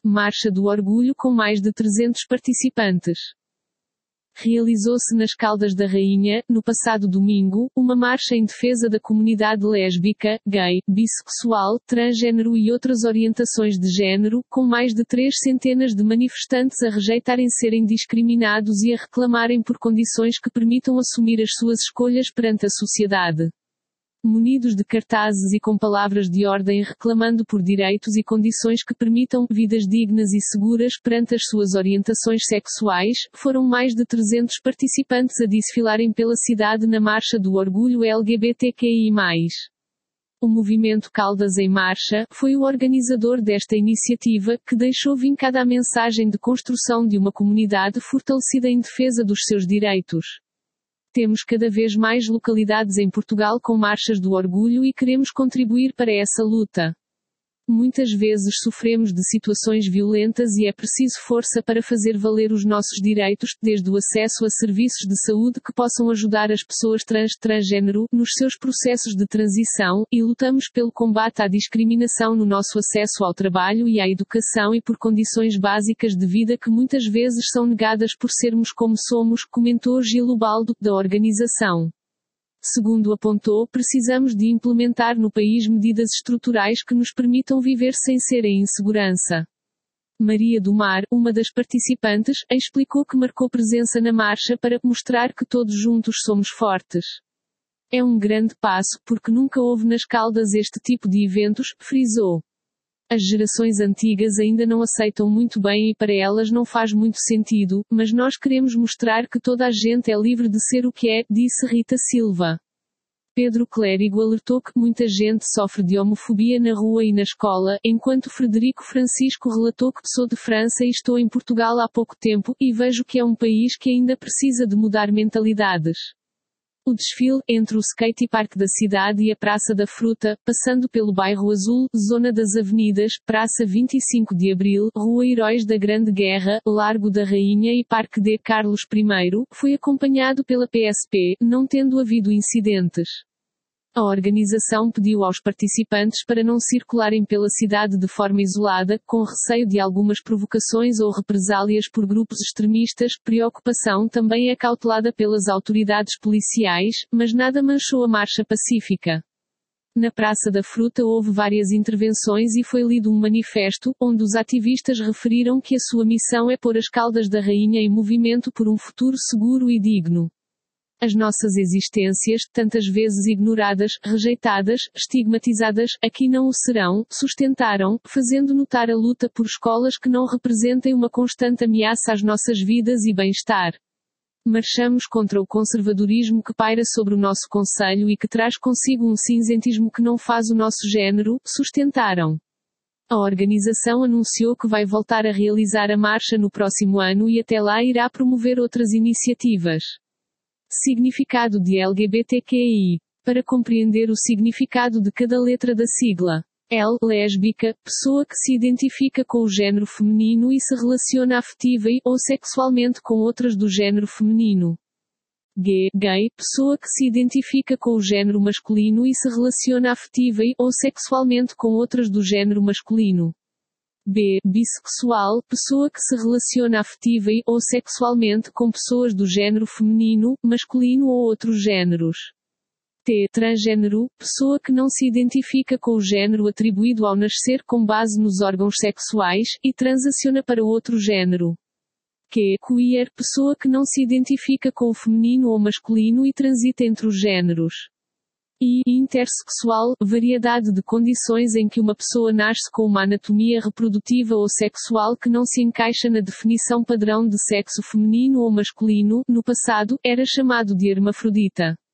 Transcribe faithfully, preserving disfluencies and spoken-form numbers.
Marcha do Orgulho com mais de trezentos participantes. Realizou-se nas Caldas da Rainha, no passado domingo, uma marcha em defesa da comunidade lésbica, gay, bissexual, transgênero e outras orientações de género, com mais de três centenas de manifestantes a rejeitarem serem discriminados e a reclamarem por condições que permitam assumir as suas escolhas perante a sociedade. Munidos de cartazes e com palavras de ordem reclamando por direitos e condições que permitam vidas dignas e seguras perante as suas orientações sexuais, foram mais de trezentos participantes a desfilarem pela cidade na Marcha do Orgulho L G B T Q I mais. O movimento Caldas em Marcha foi o organizador desta iniciativa, que deixou vincada a mensagem de construção de uma comunidade fortalecida em defesa dos seus direitos. Temos cada vez mais localidades em Portugal com marchas do orgulho e queremos contribuir para essa luta. Muitas vezes sofremos de situações violentas e é preciso força para fazer valer os nossos direitos, desde o acesso a serviços de saúde que possam ajudar as pessoas trans, transgênero, nos seus processos de transição, e lutamos pelo combate à discriminação no nosso acesso ao trabalho e à educação e por condições básicas de vida que muitas vezes são negadas por sermos como somos, comentou Gil Ubaldo, da organização. Segundo apontou, precisamos de implementar no país medidas estruturais que nos permitam viver sem ser em insegurança. Maria do Mar, uma das participantes, explicou que marcou presença na marcha para mostrar que todos juntos somos fortes. É um grande passo, porque nunca houve nas Caldas este tipo de eventos, frisou. As gerações antigas ainda não aceitam muito bem e para elas não faz muito sentido, mas nós queremos mostrar que toda a gente é livre de ser o que é, disse Rita Silva. Pedro Clérigo alertou que muita gente sofre de homofobia na rua e na escola, enquanto Frederico Francisco relatou que sou de França e estou em Portugal há pouco tempo, e vejo que é um país que ainda precisa de mudar mentalidades. O desfile, entre o skatepark da cidade e a Praça da Fruta, passando pelo Bairro Azul, Zona das Avenidas, Praça vinte e cinco de Abril, Rua Heróis da Grande Guerra, Largo da Rainha e Parque D. Carlos I, foi acompanhado pela P S P, não tendo havido incidentes. A organização pediu aos participantes para não circularem pela cidade de forma isolada, com receio de algumas provocações ou represálias por grupos extremistas. Preocupação também é cautelada pelas autoridades policiais, mas nada manchou a marcha pacífica. Na Praça da Fruta houve várias intervenções e foi lido um manifesto, onde os ativistas referiram que a sua missão é pôr as Caldas da Rainha em movimento por um futuro seguro e digno. As nossas existências, tantas vezes ignoradas, rejeitadas, estigmatizadas, aqui não o serão, sustentaram, fazendo notar a luta por escolas que não representem uma constante ameaça às nossas vidas e bem-estar. Marchamos contra o conservadorismo que paira sobre o nosso concelho e que traz consigo um cinzentismo que não faz o nosso género, sustentaram. A organização anunciou que vai voltar a realizar a marcha no próximo ano e até lá irá promover outras iniciativas. Significado de L G B T Q I. Para compreender o significado de cada letra da sigla. L. Lésbica, pessoa que se identifica com o género feminino e se relaciona afetiva e ou sexualmente com outras do género feminino. G. Gay, pessoa que se identifica com o género masculino e se relaciona afetiva e ou sexualmente com outras do género masculino. B. Bissexual, pessoa que se relaciona afetiva e ou sexualmente com pessoas do género feminino, masculino ou outros géneros. T. Transgênero, pessoa que não se identifica com o género atribuído ao nascer com base nos órgãos sexuais, e transaciona para outro género. Q. Queer, pessoa que não se identifica com o feminino ou masculino e transita entre os géneros. I. Intersexual, variedade de condições em que uma pessoa nasce com uma anatomia reprodutiva ou sexual que não se encaixa na definição padrão de sexo feminino ou masculino, no passado, era chamado de hermafrodita.